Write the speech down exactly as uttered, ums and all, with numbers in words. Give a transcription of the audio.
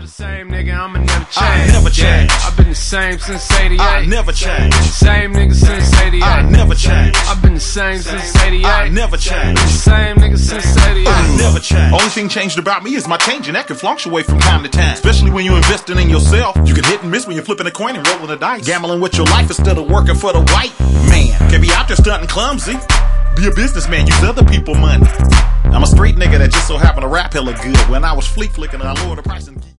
the same nigga, I'ma never change. I never change. Yeah, I've been the same since eighty-eight. I never change. Same nigga since eighty-eight. I never change. I've been the same since eighty-eight. I never change. Same nigga since eighty-eight. I never change. Only thing changed about me is my change, and that can fluctuate from time to time. Especially when you're investing in yourself. You can hit and miss when you're flipping a coin and rolling a dice. Gambling with your life instead of working for the white man. Can be out there stunting clumsy. Be a businessman, use other people money. I'm a street nigga that just so happened to rap hella good. When I was fleet flicking, I lowered the price and